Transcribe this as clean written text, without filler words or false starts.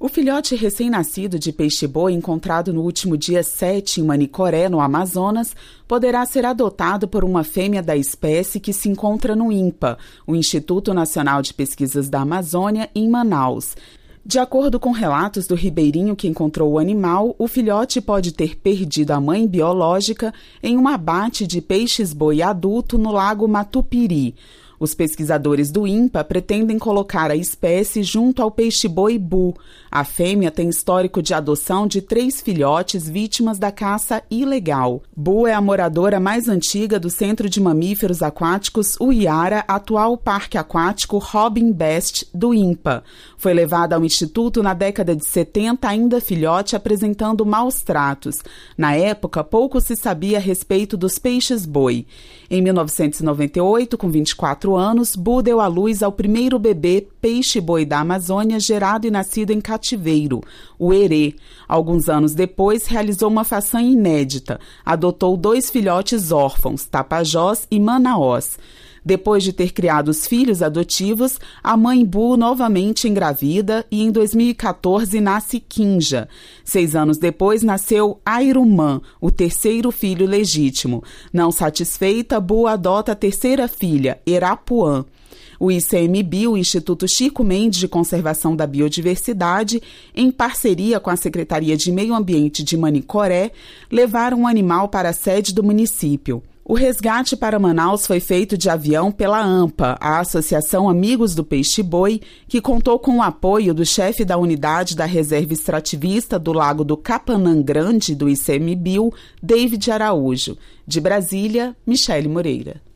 O filhote recém-nascido de peixe-boi encontrado no último dia 7 em Manicoré, no Amazonas, poderá ser adotado por uma fêmea da espécie que se encontra no INPA, o Instituto Nacional de Pesquisas da Amazônia, em Manaus. De acordo com relatos do ribeirinho que encontrou o animal, o filhote pode ter perdido a mãe biológica em um abate de peixes-boi adulto no lago Matupiri. Os pesquisadores do INPA pretendem colocar a espécie junto ao peixe-boi bu. A fêmea tem histórico de adoção de 3 filhotes vítimas da caça ilegal. Bu é a moradora mais antiga do Centro de Mamíferos Aquáticos Uiara, atual Parque Aquático Robin Best do INPA. Foi levada ao Instituto na década de 70, ainda filhote, apresentando maus tratos. Na época, pouco se sabia a respeito dos peixes-boi. Em 1998, com 24 anos, Bu deu à luz ao primeiro bebê peixe-boi da Amazônia gerado e nascido em cativeiro, o herê. Alguns anos depois, realizou uma façanha inédita. Adotou 2 filhotes órfãos, Tapajós e Manaós. Depois de ter criado os filhos adotivos, a mãe Bu novamente engravida e em 2014 nasce Kinja. 6 anos depois nasceu Airumã, o terceiro filho legítimo. Não satisfeita, Bu adota a terceira filha, Erapuã. O ICMBio, o Instituto Chico Mendes de Conservação da Biodiversidade, em parceria com a Secretaria de Meio Ambiente de Manicoré, levaram o animal para a sede do município. O resgate para Manaus foi feito de avião pela AMPA, a Associação Amigos do Peixe-Boi, que contou com o apoio do chefe da unidade da Reserva Extrativista do Lago do Capanã Grande, do ICMBio, David Araújo. De Brasília, Michele Moreira.